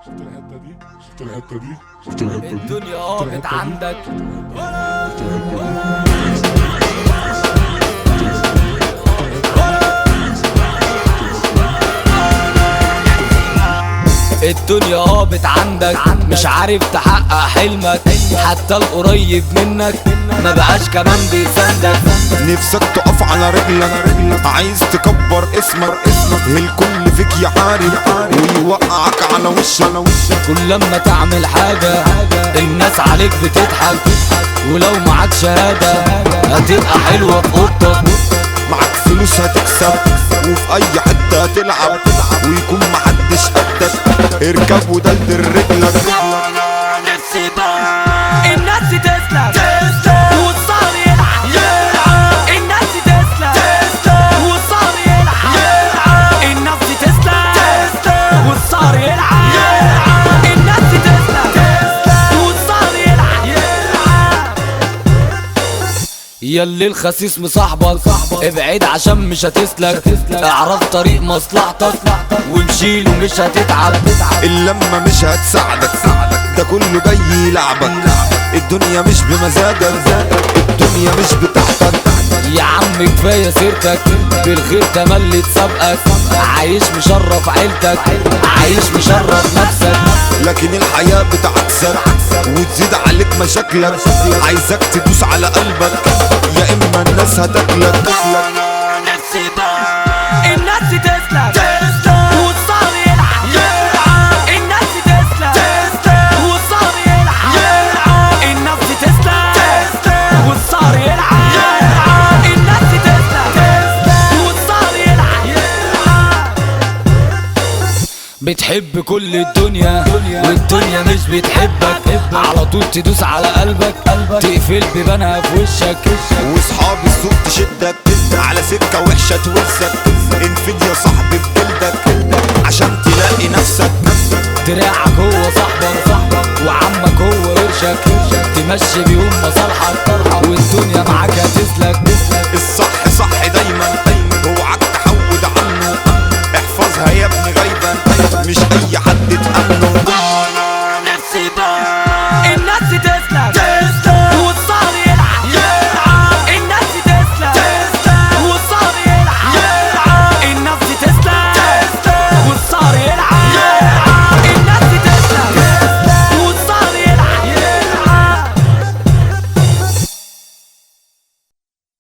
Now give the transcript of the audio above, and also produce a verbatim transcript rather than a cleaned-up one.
شفت الحتة دي؟ شفت الحتة دي؟ شفت الحتة دي؟ الدنيا قامت عندك. الدنيا قامت عندك، مش عارف تحقق حلمك، حتى القريب منك ما بقاش كمان بيساندك. نفسك تقف على رجلك، عايز تكبر اسمك، الكل فيك يحارب ويوقعك على وشك. كل لما تعمل حاجة الناس عليك بتضحك، ولو معاك شهادة هتبقى حلوة في اوضتك. معاك فلوس هتكسب وفي اي حتة هتلعب، ويكون محدش قدك، اركب ودلدل رجلك. الناس تسلم والصار يلعب، الناس تسلم والصار يلعب، الناس تسلم والصار يلعب، الناس تسلم والصار يلعب. ياللي الخسيس مصاحبك ابعد عشان مش هتسلك، اعرف طريق مصلحتك وامشيله مش هتتعب. اللمة مش هتساعدك، ده كله جاي يلعبك، الدنيا مش بمزاجك، الدنيا مش بتاعتك. يا عم كفاية سيرتك، بالخير تملي تسابقك، عايش مشرف عيلتك، عايش مشرف نفسك. لكن الحياة بتعكسك وتزيد عليك مشاكلك، عايزك تدوس على قلبك يا اما الناس هتاكلك. الناس تسلم والصار يلعب، الناس تسلم والصار يلعب، الناس تسلم والصار يلعب، الناس تسلم والصار يلعب. بتحب كل الدنيا والدنيا مش بتحبك، على طول تدوس على قلبك، تقفل بيبانها في وشك. واصحاب السوق تشدك على سكة وحشة توزك، انفد يا صاحبي بجلدك عشان تلاقي نفسك. دراعك هو صاحبك وعمك هو ورشك، تمشي بيهم مصالحك والدنيا معاك هتسلك.